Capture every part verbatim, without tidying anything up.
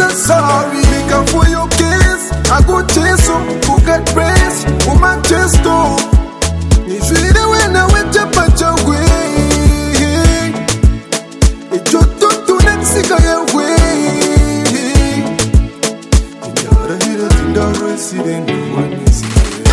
necessary. Make up for your kiss, I go chase you, who get praise, woman chase too. If you the way now with your punch away, it's your to to next way. You're a hero in the resident, one is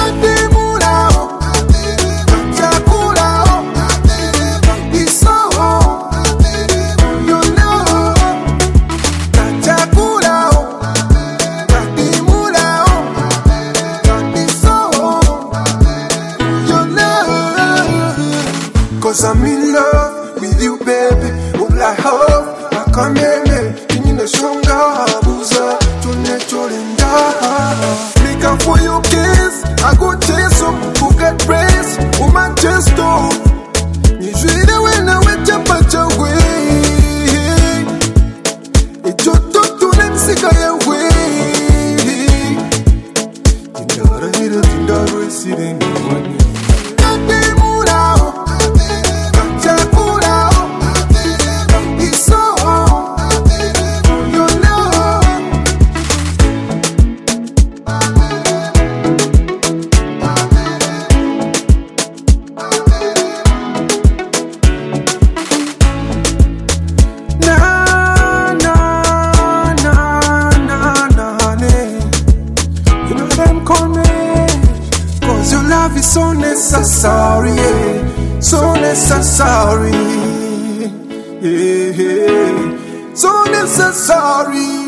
cause I'm in love with you, baby. All I hope I come in, in the stronger boozer to nature and make up for your kiss. I go chase you, who get praise, woman chase too. You see the way now with your punch away. It's your talk to them sick away. You gotta hit it in the resident. Cause your love is so necessary, yeah. So necessary, yeah. So necessary.